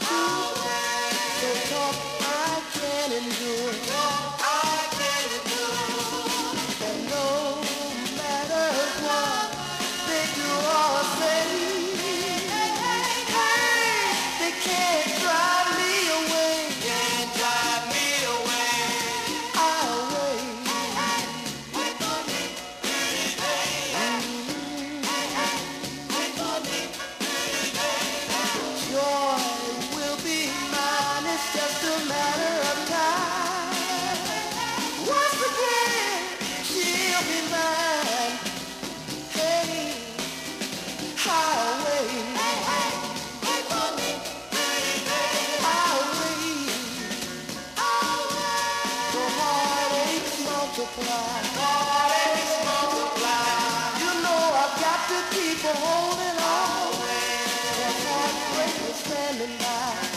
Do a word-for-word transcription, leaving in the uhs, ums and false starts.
too. So talk I can endure. I can endure. And no matter what they do or say, hey, they can't drive me away. Can't drive me away. I'll wait. Wait for me, pretty baby. Wait for me, pretty baby. Joy will be mine. It's just a matter of time. Once again, she'll be mine. Hey, highway. Wait for me, pretty baby. I'll wait. I'll wait. The heartaches multiply. Heartaches multiply. You know I've got to keep on holding on. The heartbreak is standing by.